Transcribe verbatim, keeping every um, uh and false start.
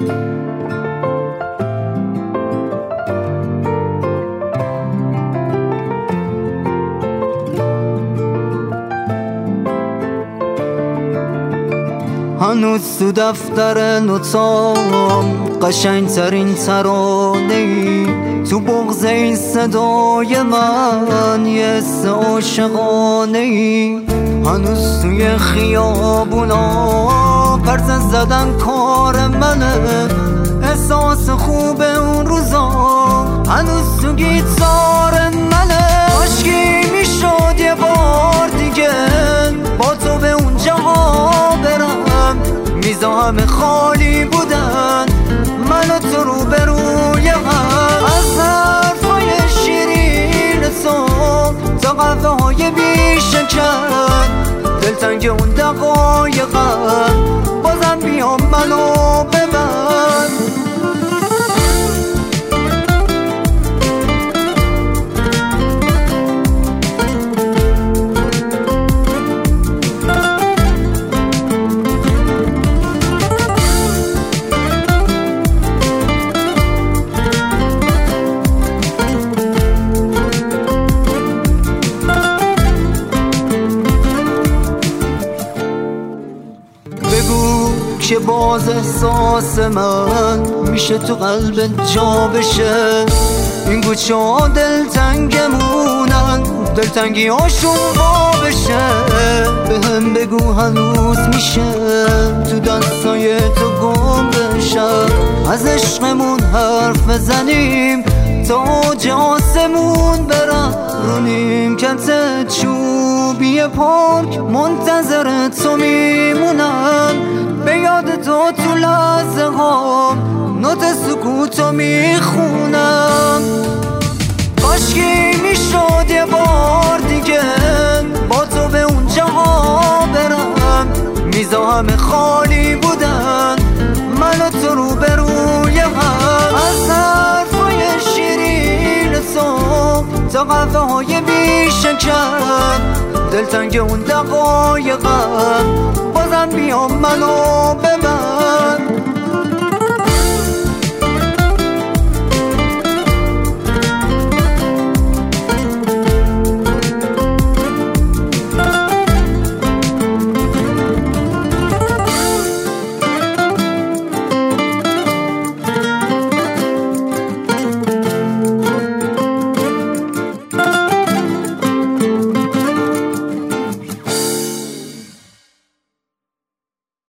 هنوز تو دفتر نوتام قشنگ ترین ترانه ای، تو بغض این صدای من یه حس عاشقانه ای. هنوز توی خیابونا پرسه زدن کار منه، احساس خوب اون روزا هنوز تو گیتار منه. عاشقی میشد یه بار دیگه با تو به اونجا برم، میزا همه خالی بودن من و تو رو به روی هم. از حرفای شیرین تو تا قهوه های بی شکر، دلتنگ اون دقایقم بازم بیام منو ببر. که باز احساس من میشه تو قلب جا بشه، این گوچه ها دلتنگمونن دلتنگی هاشون وا بشه. به هم بگو هنوز میشه تو دستای تو گم بشم، از عشقمون حرف بزنیم تا اوج آسمون برم. رو نیمکت چوبی پارک منتظر تو میمونم، به یاد تو تو لحظه ها نوت سکوتو میخونم. کاشکی میشد یه بار دیگه با تو به اونجا برم، میزا همه خالی بودن من و تو رو به روی هم. از حرفای شیرین تو تا قهوه های بی شکر، دلتنگ اون دقایقم بازم بیام منو